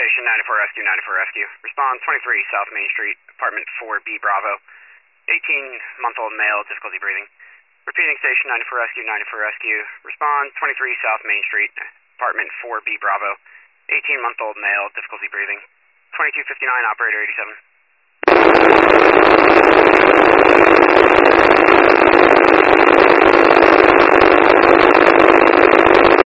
Station 94 Rescue, 94 Rescue. Respond 23 South Main Street, apartment 4B Bravo. 18-month-old male, difficulty breathing. Repeating Station 94 Rescue, 94 Rescue. Respond 23 South Main Street, apartment 4B Bravo. 18-month-old male, difficulty breathing. 2259, operator 87.